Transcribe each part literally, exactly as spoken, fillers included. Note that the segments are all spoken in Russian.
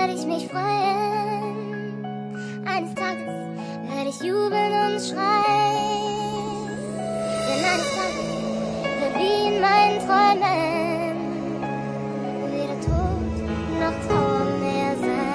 würde ich mich freuen. Eines Tages werde ich jubeln und schreien. Denn eines Tages wird wie in meinen Träumen weder Tod noch Trauer mehr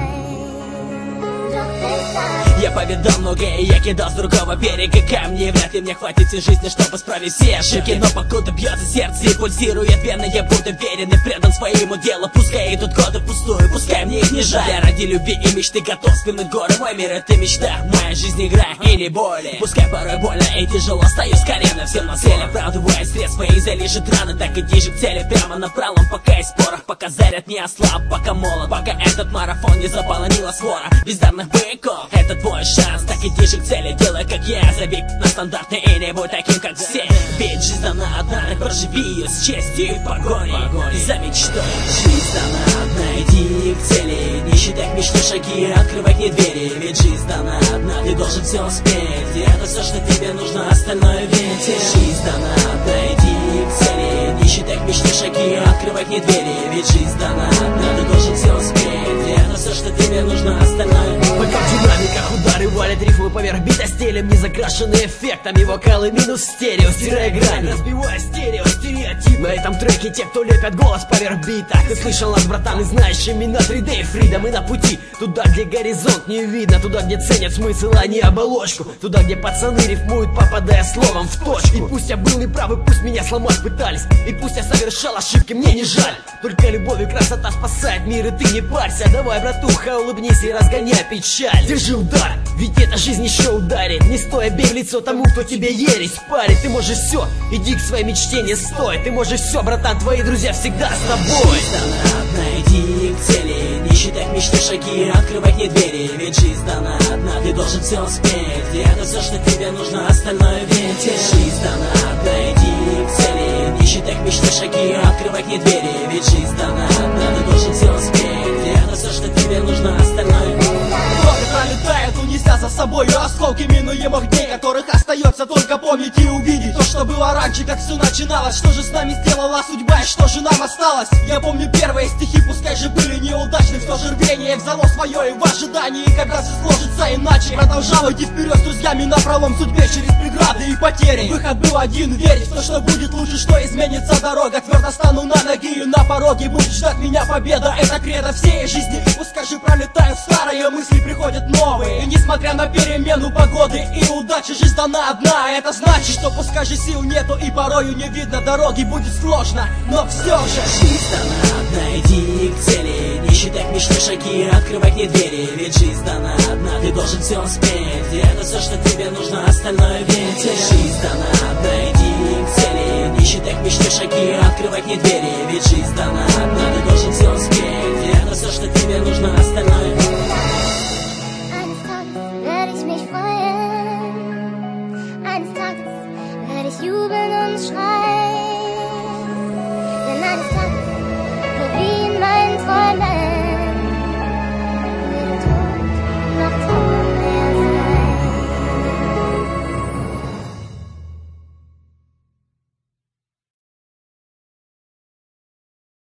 sein. Doch bis dahin я повидал многое, я кидал с другого берега камни. Вряд ли мне хватит всей жизни, чтобы исправить все ошибки. Но покуда бьется сердце и пульсирует вена, я буду верен и предан своему делу. Пускай идут годы впустую, пускай мне их не жаль. Я ради любви и мечты готов спинуть горы. Мой мир — это мечта, моя жизнь игра и не более. Пускай порой больно и тяжело, стою с колена всем на цель. Оправдывая средства и залежит раны, так иди же к цели прямо напролом. Пока есть спорах, пока заряд не ослаб, пока молод, пока этот марафон не заполонила свора бездарных быков. Это твой шанс, так иди же к цели, делай как я. Забей на стандарты и не будь таким, как все. Ведь жизнь дана одна, так проживи ее с честью и в погоне за мечтой. Жизнь дана одна, иди к цели, не считай к мечте шаги, открывай к ней двери. Ведь жизнь дана одна, ты должен все успеть, и это все, что тебе нужно, остальное ветер. Жизнь дана одна, иди к цели, не считай к мечте шаги, открывай к ней двери. Ведь жизнь дана одна, ты должен все успеть, и это все, что тебе нужно, остальное ветер. Пока в динамиках удары валят рифмы поверх бита стилем, не закрашенные эффектами вокалы минус стерео, стирая грани, разбивая стерео, стереотип. На этом треке те, кто лепят голос поверх бита. Ты слышал нас, братан, и знаешь имена три дэ и Фрида. Мы на пути туда, где горизонт не видно, туда, где ценят смысл, а не оболочку, туда, где пацаны рифмуют, попадая словом в точку. И пусть я был неправ, и пусть меня сломать пытались, и пусть я совершал ошибки, мне не жаль. Только любовь и красота спасает мир, и ты не парься. Давай, братуха, улыбнись и разгоняй печаль. Держи удар, ведь эта жизнь еще ударит. Не стоя бей в лицо тому, кто тебе ересь парит. Ты можешь все, иди к своей мечте, не стой. Ты можешь все, братан, твои друзья всегда с тобой. Жизнь дана одна, иди к цели, не считай к мечте шаги, открывай к ней двери. Ведь жизнь дана одна, ты должен все успеть, и это все, что тебе нужно, остальное ветер. Жизнь дана одна, иди к цели, не считай к мечте шаги, открывай к ней двери. Ведь жизнь дана одна, ты должен все успеть, и это все, что тебе нужно, остальное ветер. Годы пролетают, унеся за собой осколки минуемых дней, которых остается только помнить и увидеть то, что было раньше, как все начиналось. Что же с нами сделала судьба и что же нам осталось? Я помню первые стихи, пускай же были неудачны, все же рвение взяло свое и в ожидании, когда все сложится иначе. Продолжал идти вперед с друзьями напролом судьбе через преграды и потери. Выход был один, верить в то, что будет лучше, что изменится дорога. Твердо стану на ноги и на пороге будет ждать меня победа. Это кредо всей жизни, пускай же пролетают старые мысли, приходят новые. И несмотря на перемену погоды и удачи, жизнь дана одна. Это значит, что пускай же сил нету и порою не видно дороги, будет сложно, но все же жизнь дана одна, иди к цели, не считай к мечте шаги, открывай к ней двери. Ведь жизнь дана одна, ты должен все успеть, и это все, что тебе нужно, остальное ветер. Жизнь дана одна, иди к цели, не считай к мечте шаги, открывай к ней двери. Ведь жизнь дана одна, ты должен все успеть.